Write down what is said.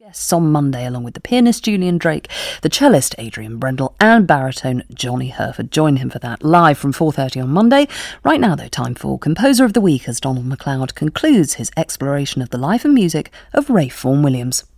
Guests on Monday, along with the pianist Julian Drake, the cellist Adrian Brendel and baritone Johnny Herford. Join him for that live from 4:30 on Monday. Right now, though, time for Composer of the Week as Donald MacLeod concludes his exploration of the life and music of Ralph Vaughan Williams.